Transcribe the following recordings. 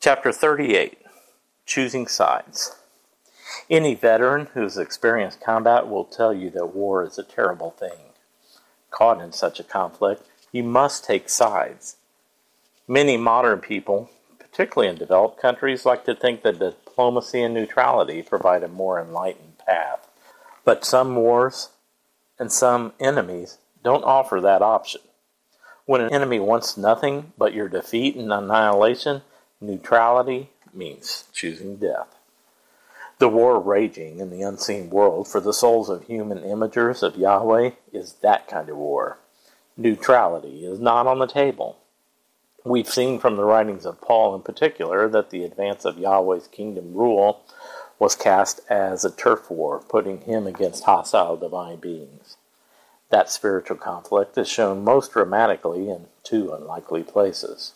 Chapter 38, Choosing Sides. Any veteran who has experienced combat will tell you that war is a terrible thing. Caught in such a conflict, you must take sides. Many modern people, particularly in developed countries, like to think that diplomacy and neutrality provide a more enlightened path. But some wars and some enemies don't offer that option. When an enemy wants nothing but your defeat and annihilation, neutrality means choosing death. The war raging in the unseen world for the souls of human imagers of Yahweh is that kind of war. Neutrality is not on the table. We've seen from the writings of Paul in particular that the advance of Yahweh's kingdom rule was cast as a turf war, putting him against hostile divine beings. That spiritual conflict is shown most dramatically in two unlikely places.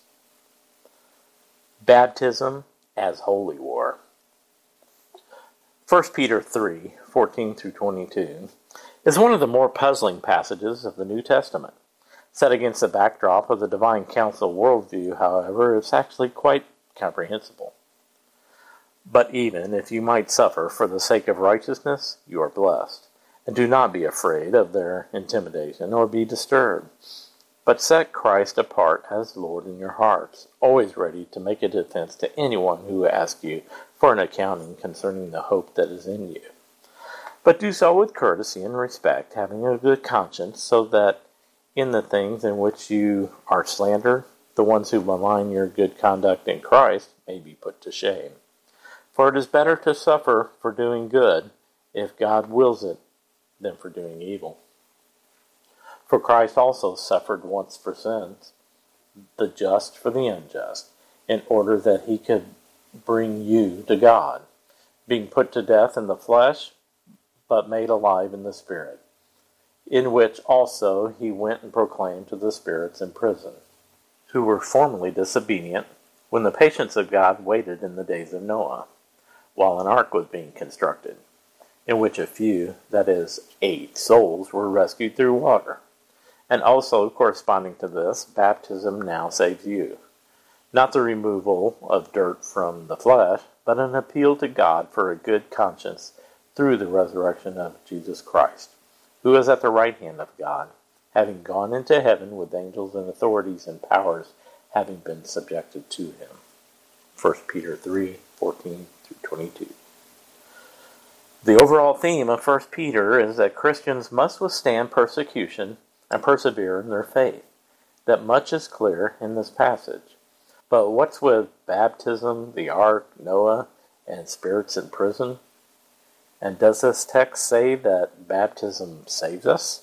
Baptism as holy war. 1 Peter 3, 14-22 is one of the more puzzling passages of the New Testament. Set against the backdrop of the divine council worldview, however, it's actually quite comprehensible. But even if you might suffer for the sake of righteousness, you are blessed. And do not be afraid of their intimidation or be disturbed. But set Christ apart as Lord in your hearts, always ready to make a defense to anyone who asks you for an accounting concerning the hope that is in you. But do so with courtesy and respect, having a good conscience, so that in the things in which you are slandered, the ones who malign your good conduct in Christ may be put to shame. For it is better to suffer for doing good, if God wills it, than for doing evil. For Christ also suffered once for sins, the just for the unjust, in order that he could bring you to God, being put to death in the flesh, but made alive in the Spirit, in which also he went and proclaimed to the spirits in prison, who were formerly disobedient, when the patience of God waited in the days of Noah, while an ark was being constructed, in which a few, that is, 8 souls, were rescued through water. And also, corresponding to this, baptism now saves you. Not the removal of dirt from the flesh, but an appeal to God for a good conscience through the resurrection of Jesus Christ, who is at the right hand of God, having gone into heaven with angels and authorities and powers having been subjected to him. 1 Peter 3, 14-22. The overall theme of 1 Peter is that Christians must withstand persecution and persevere in their faith. That much is clear in this passage. But what's with baptism, the ark, Noah, and spirits in prison? And does this text say that baptism saves us?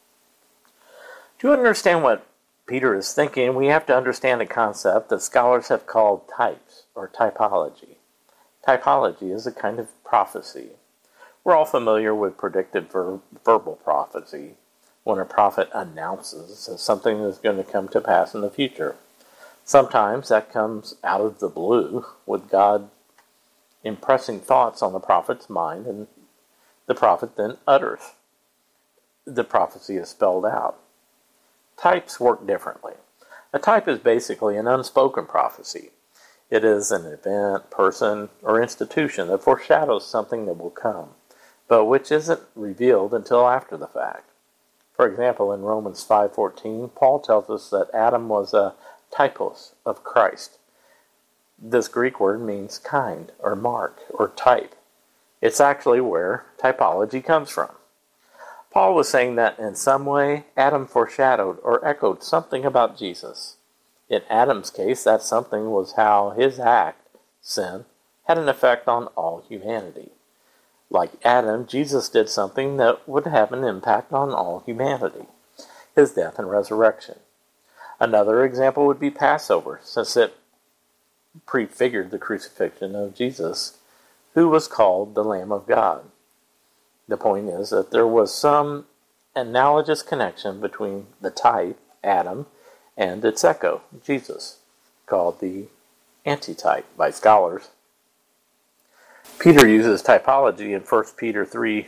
To understand what Peter is thinking, we have to understand a concept that scholars have called types, or typology. Typology is a kind of prophecy. We're all familiar with predictive verbal prophecy, when a prophet announces that something is going to come to pass in the future. Sometimes that comes out of the blue, with God impressing thoughts on the prophet's mind, and the prophet then utters. The prophecy is spelled out. Types work differently. A type is basically an unspoken prophecy. It is an event, person, or institution that foreshadows something that will come, but which isn't revealed until after the fact. For example, in Romans 5:14, Paul tells us that Adam was a typos of Christ. This Greek word means kind, or mark, or type. It's actually where typology comes from. Paul was saying that in some way, Adam foreshadowed or echoed something about Jesus. In Adam's case, that something was how his act, sin, had an effect on all humanity. Like Adam, Jesus did something that would have an impact on all humanity, his death and resurrection. Another example would be Passover, since it prefigured the crucifixion of Jesus, who was called the Lamb of God. The point is that there was some analogous connection between the type, Adam, and its echo, Jesus, called the antitype by scholars. Peter uses typology in 1 Peter 3,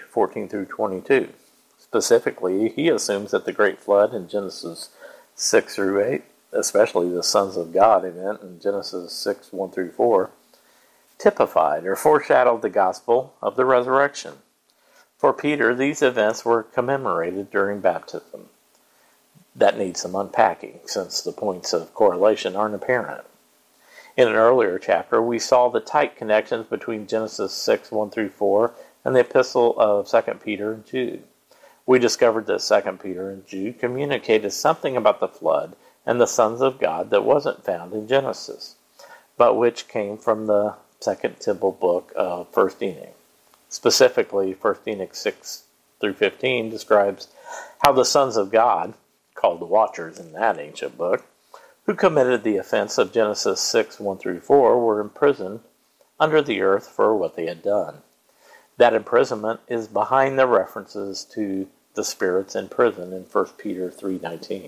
14-22. Specifically, he assumes that the great flood in Genesis 6-8 especially the sons of God event in Genesis 6, 1 through 4, typified or foreshadowed the gospel of the resurrection. For Peter, these events were commemorated during baptism. That needs some unpacking, since the points of correlation aren't apparent. In an earlier chapter, we saw the tight connections between Genesis 6, 1 through 4 and the epistle of 2 Peter and Jude. We discovered that 2 Peter and Jude communicated something about the flood and the sons of God that wasn't found in Genesis, but which came from the Second Temple book of 1 Enoch. Specifically, 1 Enoch 6 through 15 describes how the sons of God, called the Watchers in that ancient book, who committed the offense of Genesis 6, 1 through 4, were imprisoned under the earth for what they had done. That imprisonment is behind the references to the spirits in prison in 1 Peter 3:19.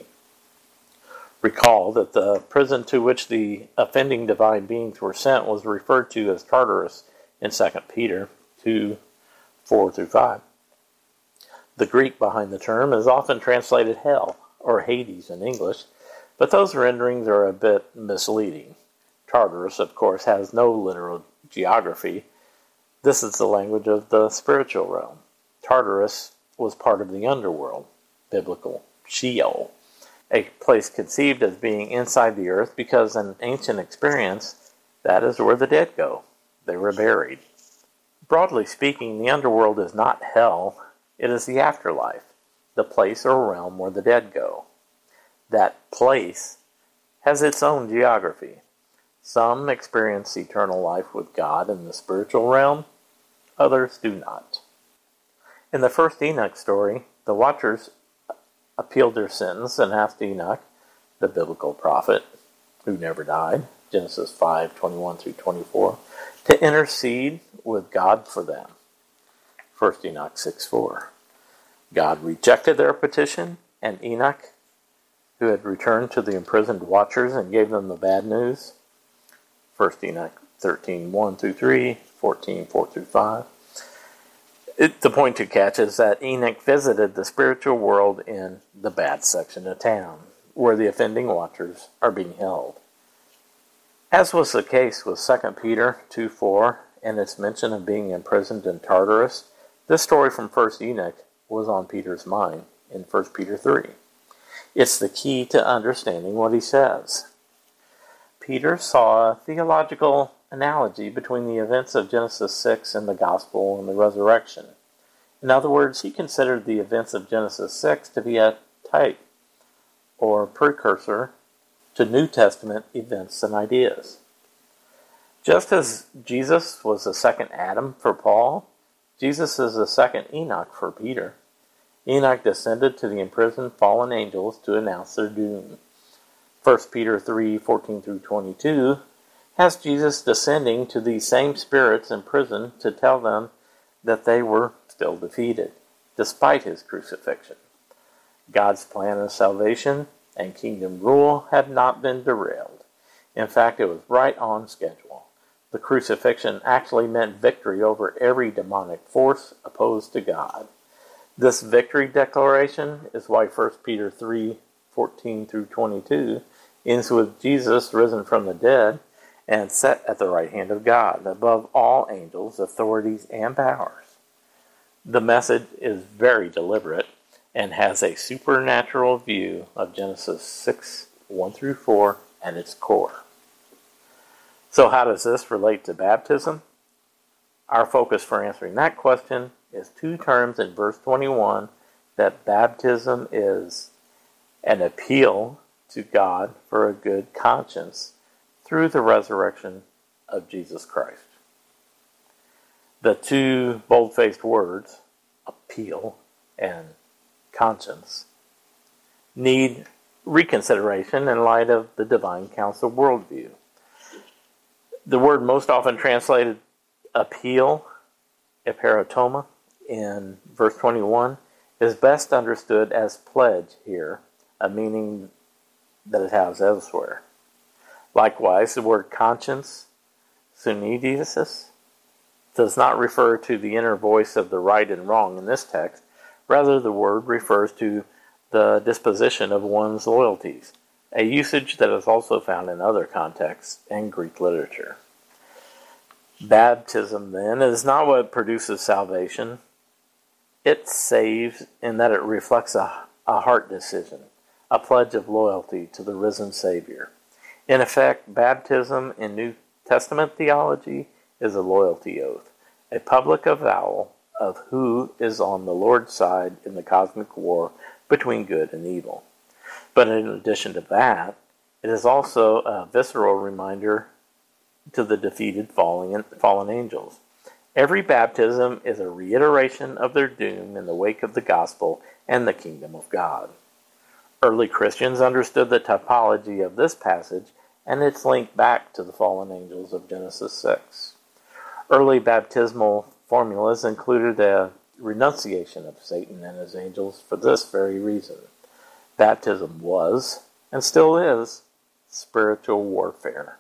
Recall that the prison to which the offending divine beings were sent was referred to as Tartarus in 2 Peter 2, 4 through 5. The Greek behind the term is often translated hell, or Hades in English, but those renderings are a bit misleading. Tartarus, of course, has no literal geography. This is the language of the spiritual realm. Tartarus was part of the underworld, biblical Sheol, a place conceived as being inside the earth because in ancient experience, that is where the dead go. They were buried. Broadly speaking, the underworld is not hell, it is the afterlife, the place or realm where the dead go. That place has its own geography. Some experience eternal life with God in the spiritual realm, others do not. In the first Enoch story, the Watchers appealed their sentence and asked Enoch, the biblical prophet, who never died, Genesis 5, 21 through 24, to intercede with God for them. 1 Enoch 6, 4. God rejected their petition, and Enoch, who had returned to the imprisoned Watchers and gave them the bad news, 1 Enoch 13, 1 through 3, 14, 4 through 5. The point to catch is that Enoch visited the spiritual world in the bad section of town, where the offending Watchers are being held. As was the case with 2 Peter 2, 4 and its mention of being imprisoned in Tartarus, this story from 1 Enoch was on Peter's mind in 1 Peter 3. It's the key to understanding what he says. Peter saw a theological analogy between the events of Genesis 6 and the gospel and the resurrection. In other words, he considered the events of Genesis 6 to be a type or precursor to New Testament events and ideas. Just as Jesus was the second Adam for Paul, Jesus is the second Enoch for Peter. Enoch descended to the imprisoned fallen angels to announce their doom. 1 Peter 3, 14 through 22 has Jesus descending to these same spirits in prison to tell them that they were still defeated, despite his crucifixion. God's plan of salvation and kingdom rule had not been derailed. In fact, it was right on schedule. The crucifixion actually meant victory over every demonic force opposed to God. This victory declaration is why 1 Peter 3, 14 through 22 ends with Jesus risen from the dead and set at the right hand of God, above all angels, authorities, and powers. The message is very deliberate and has a supernatural view of Genesis 6, 1 through 4 at its core. So how does this relate to baptism? Our focus for answering that question is two terms in verse 21, that baptism is an appeal to God for a good conscience through the resurrection of Jesus Christ. The two bold-faced words, appeal and conscience, need reconsideration in light of the divine counsel worldview. The word most often translated appeal, eperatoma, in verse 21 is best understood as pledge here, a meaning that it has elsewhere. Likewise, the word conscience, syneidesis, does not refer to the inner voice of the right and wrong in this text. Rather, the word refers to the disposition of one's loyalties, a usage that is also found in other contexts and Greek literature. Baptism, then, is not what produces salvation. It saves in that it reflects a heart decision, a pledge of loyalty to the risen Savior. In effect, baptism in New Testament theology is a loyalty oath, a public avowal of who is on the Lord's side in the cosmic war between good and evil. But in addition to that, it is also a visceral reminder to the defeated fallen angels. Every baptism is a reiteration of their doom in the wake of the gospel and the kingdom of God. Early Christians understood the typology of this passage and its link back to the fallen angels of Genesis 6. Early baptismal formulas included a renunciation of Satan and his angels for this very reason. Baptism was, and still is, spiritual warfare.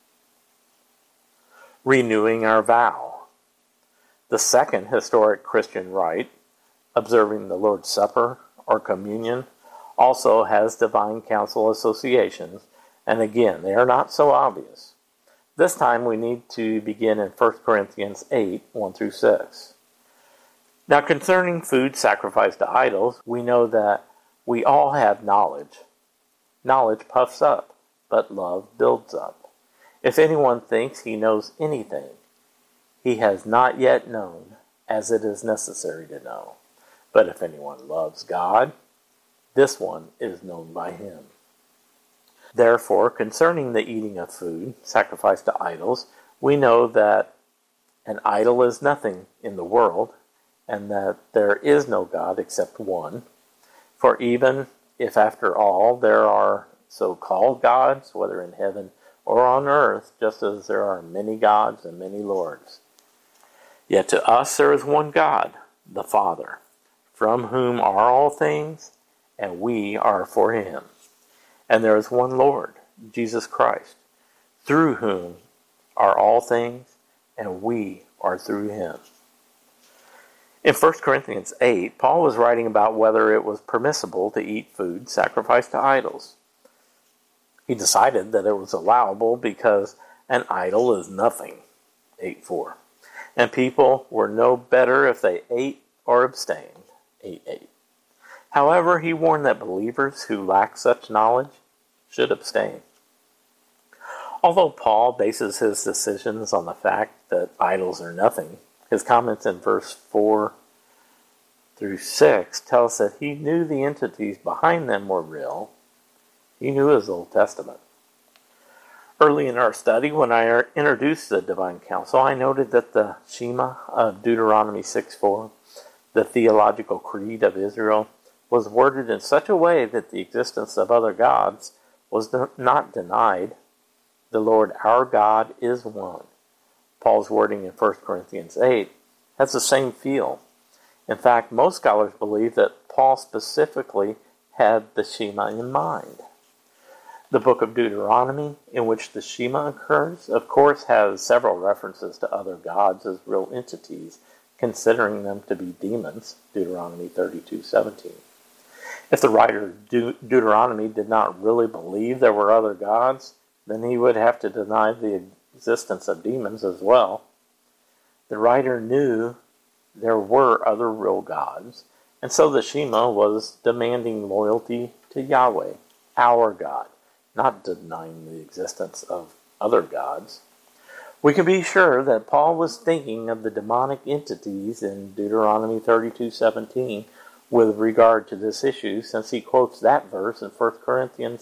Renewing our vow. The second historic Christian rite, observing the Lord's Supper or communion, also has divine council associations, and again, they are not so obvious. This time we need to begin in 1 Corinthians 8, 1-6. Now concerning food sacrificed to idols, we know that we all have knowledge. Knowledge puffs up, but love builds up. If anyone thinks he knows anything, he has not yet known as it is necessary to know. But if anyone loves God, this one is known by him. Therefore, concerning the eating of food sacrificed to idols, we know that an idol is nothing in the world, and that there is no God except one. For even if after all there are so-called gods, whether in heaven or on earth, just as there are many gods and many lords, yet to us there is one God, the Father, from whom are all things, and we are for him. And there is one Lord, Jesus Christ, through whom are all things, and we are through him. In 1 Corinthians 8, Paul was writing about whether it was permissible to eat food sacrificed to idols. He decided that it was allowable because an idol is nothing, 8:4. And people were no better if they ate or abstained, 8:8. However, he warned that believers who lack such knowledge should abstain. Although Paul bases his decisions on the fact that idols are nothing, his comments in verse 4-6 tell us that he knew the entities behind them were real. He knew his Old Testament. Early in our study, when I introduced the Divine Council, I noted that the Shema of Deuteronomy 6:4, the theological creed of Israel, was worded in such a way that the existence of other gods was not denied. The Lord our God is one. Paul's wording in 1 Corinthians 8 has the same feel. In fact, most scholars believe that Paul specifically had the Shema in mind. The book of Deuteronomy, in which the Shema occurs, of course has several references to other gods as real entities, considering them to be demons, Deuteronomy 32:17. If the writer of Deuteronomy did not really believe there were other gods, then he would have to deny the existence of demons as well. The writer knew there were other real gods, and so the Shema was demanding loyalty to Yahweh, our God, not denying the existence of other gods. We can be sure that Paul was thinking of the demonic entities in Deuteronomy 32:17 with regard to this issue, since he quotes that verse in 1 Corinthians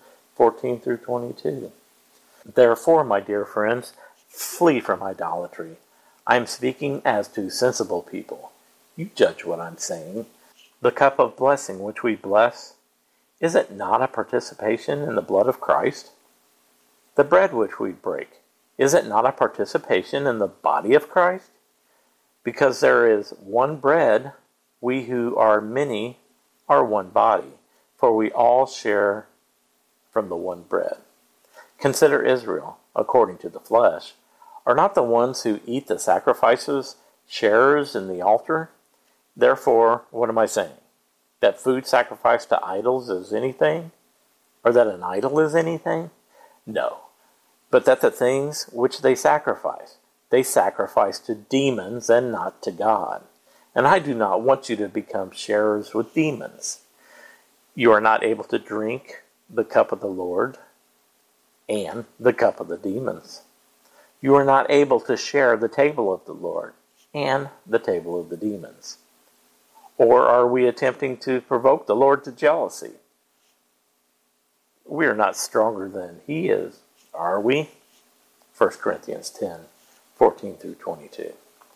10:14-22. Therefore, my dear friends, flee from idolatry. I am speaking as to sensible people. You judge what I'm saying. The cup of blessing which we bless, is it not a participation in the blood of Christ? The bread which we break, is it not a participation in the body of Christ? Because there is one bread, we who are many are one body, for we all share from the one bread. Consider Israel, according to the flesh. Are not the ones who eat the sacrifices sharers in the altar? Therefore, what am I saying? That food sacrificed to idols is anything? or that an idol is anything? No, but that the things which they sacrifice to demons and not to God. And I do not want you to become sharers with demons. You are not able to drink the cup of the Lord and the cup of the demons. You are not able to share the table of the Lord and the table of the demons. Or are we attempting to provoke the Lord to jealousy? We are not stronger than He is, are we? 1 Corinthians 10, 14 through 22.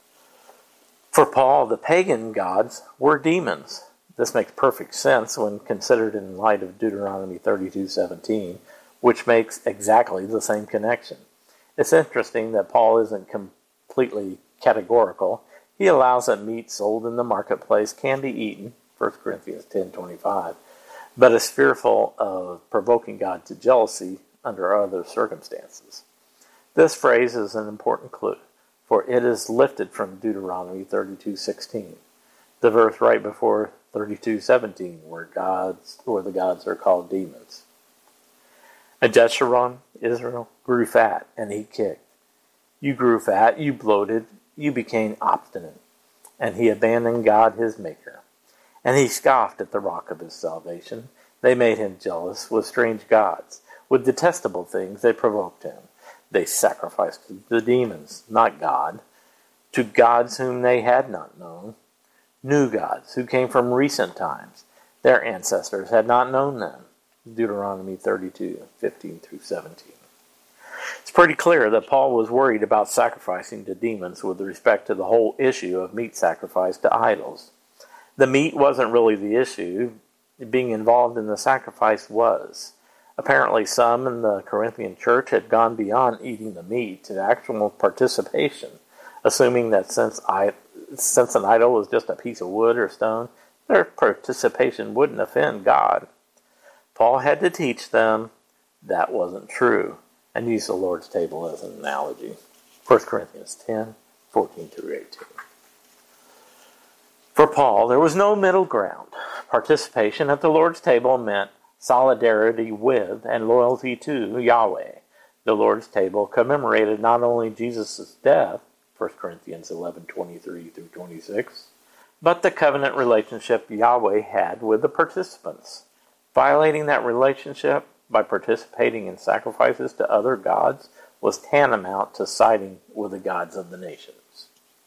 For Paul, the pagan gods were demons. This makes perfect sense when considered in light of Deuteronomy 32:17, which makes exactly the same connection. It's interesting that Paul isn't completely categorical. He allows that meat sold in the marketplace can be eaten, 1 Corinthians 10:25, but is fearful of provoking God to jealousy under other circumstances. This phrase is an important clue, for it is lifted from Deuteronomy 32:16, the verse right before 32:17, where the gods are called demons. And Jeshurun, Israel, grew fat, and he kicked. You grew fat, you bloated, you became obstinate, and he abandoned God his Maker. And he scoffed at the rock of his salvation. They made him jealous with strange gods. With detestable things they provoked him. They sacrificed to the demons, not God, to gods whom they had not known, new gods who came from recent times. Their ancestors had not known them. Deuteronomy 32:15 through 17. It's pretty clear that Paul was worried about sacrificing to demons with respect to the whole issue of meat sacrifice to idols. The meat wasn't really the issue. Being involved in the sacrifice was. Apparently some in the Corinthian church had gone beyond eating the meat to actual participation, assuming that since an idol was just a piece of wood or stone, their participation wouldn't offend God. Paul had to teach them that wasn't true, and use the Lord's table as an analogy. 1 Corinthians 10, 14 through 18. For Paul, there was no middle ground. Participation at the Lord's table meant solidarity with and loyalty to Yahweh. The Lord's table commemorated not only Jesus' death, 1 Corinthians 11:23 through 26, but the covenant relationship Yahweh had with the participants. Violating that relationship by participating in sacrifices to other gods was tantamount to siding with the gods of the nations.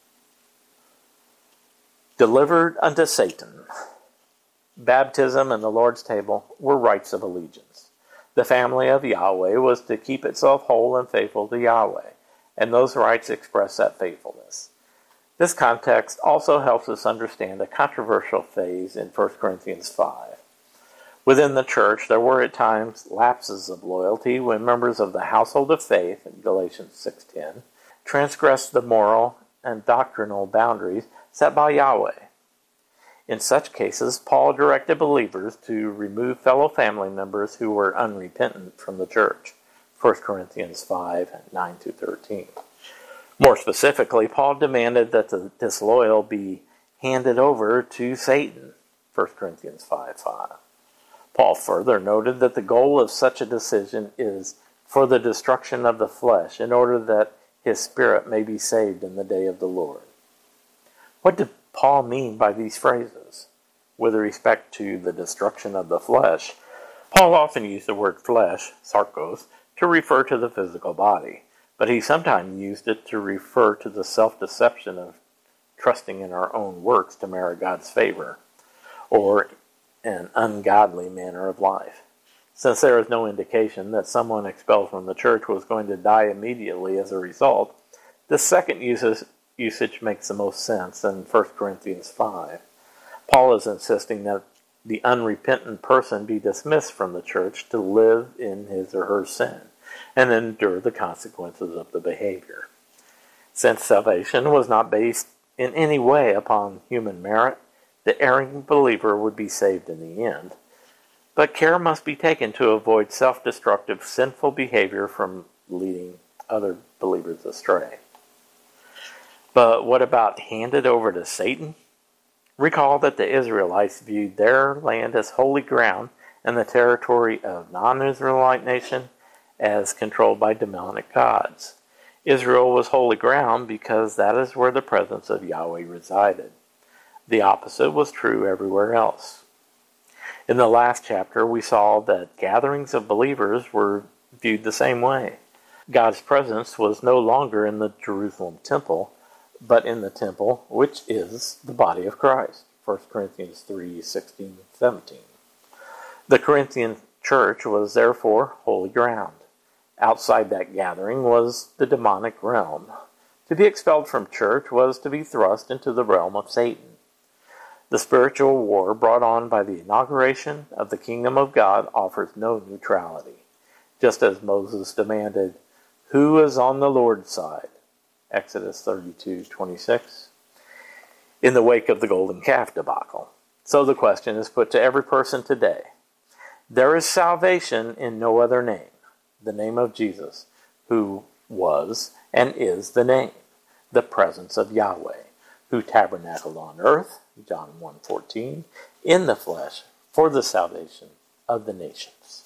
Delivered unto Satan. Baptism and the Lord's table were rites of allegiance. The family of Yahweh was to keep itself whole and faithful to Yahweh, and those rites express that faithfulness. This context also helps us understand a controversial phase in 1 Corinthians 5. Within the church, there were at times lapses of loyalty when members of the household of faith, in Galatians 6:10, transgressed the moral and doctrinal boundaries set by Yahweh. In such cases, Paul directed believers to remove fellow family members who were unrepentant from the church, 1 Corinthians 5:9-13. More specifically, Paul demanded that the disloyal be handed over to Satan, 1 Corinthians 5:5. Paul further noted that the goal of such a decision is for the destruction of the flesh, in order that his spirit may be saved in the day of the Lord. What did Paul mean by these phrases? With respect to the destruction of the flesh, Paul often used the word flesh, sarkos, to refer to the physical body, but he sometimes used it to refer to the self-deception of trusting in our own works to merit God's favor, or an ungodly manner of life. Since there is no indication that someone expelled from the church was going to die immediately as a result, the second usage makes the most sense in 1 Corinthians 5. Paul is insisting that the unrepentant person be dismissed from the church to live in his or her sin and endure the consequences of the behavior. Since salvation was not based in any way upon human merit, the erring believer would be saved in the end. But care must be taken to avoid self-destructive, sinful behavior from leading other believers astray. But what about handed over to Satan? Recall that the Israelites viewed their land as holy ground and the territory of non-Israelite nation as controlled by demonic gods. Israel was holy ground because that is where the presence of Yahweh resided. The opposite was true everywhere else. In the last chapter, we saw that gatherings of believers were viewed the same way. God's presence was no longer in the Jerusalem temple, but in the temple, which is the body of Christ. 1 Corinthians 3:16-17. The Corinthian church was therefore holy ground. Outside that gathering was the demonic realm. To be expelled from church was to be thrust into the realm of Satan. The spiritual war brought on by the inauguration of the kingdom of God offers no neutrality. Just as Moses demanded, "Who is on the Lord's side?" Exodus 32:26. In the wake of the golden calf debacle. So the question is put to every person today. There is salvation in no other name, the name of Jesus, who was and is the name, the presence of Yahweh, who tabernacled on earth, John 1:14, in the flesh, for the salvation of the nations.